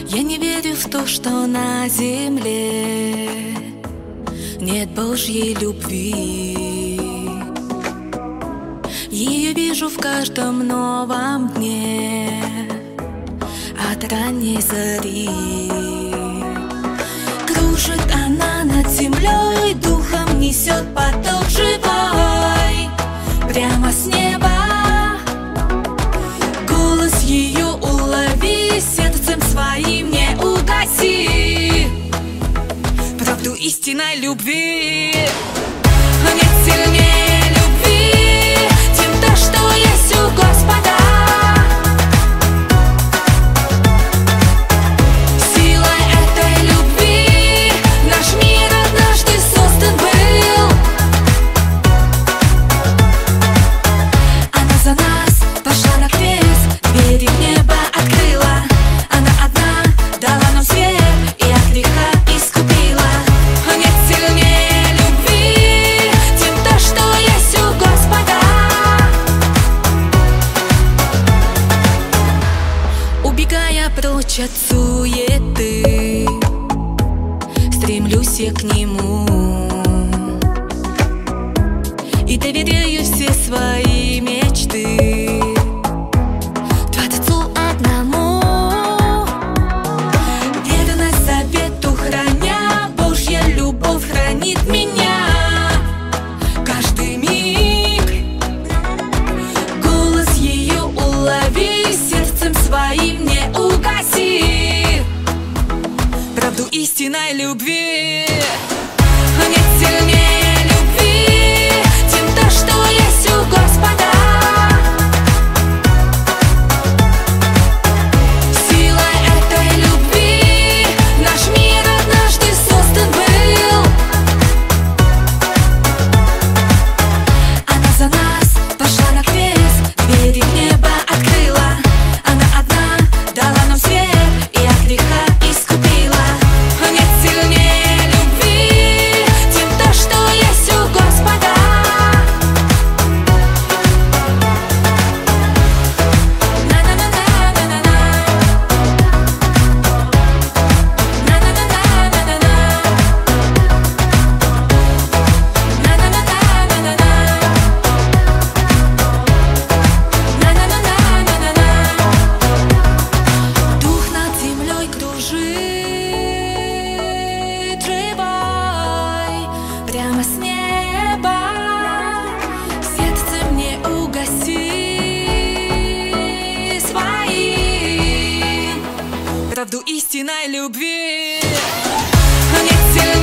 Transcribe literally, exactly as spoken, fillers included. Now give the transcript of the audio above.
Я не верю в то, что на земле нет Божьей любви. Ее вижу в каждом новом дне от ранней зари. Кружит она над землей, духом несет поток живой прямо с неба. Голос ее улови, сердцем своим не угаси правду истинной любви. Нет сильнее любви, чем то, что есть у Господа. Силой этой любви наш мир однажды создан был. Она за нас пошла на крест, двери в небо открыла. Она одна дала нам свет и от греха искупила. Нет сильнее любви, чем то, что есть у Господа. Убегая прочь от суеты, стремлюсь я к Нему и доверяю все свои мечты Творцу одному. Верность завету храня, Божья любовь хранит меня каждый миг. Голос ее улови, сердцем своим не угаси правду истинной любви. Нет сильнее любви, чем то, что есть у Господа. Силой этой любви наш мир однажды создан был. Она за нас пошла на крест, двери в небо открыла. Она одна дала нам свет и от греха искупила. Нет сильнее любви, чем то, что есть у Господа. На-на-на-на-на-на-на. На-на-на-на-на-на-на. На-на-на-на-на-на-на. На-на-на-на-на-на. Дух над землей кружит живой прямо с неба. Сердцем не угаси своим правду истинной любви. Нет сильнее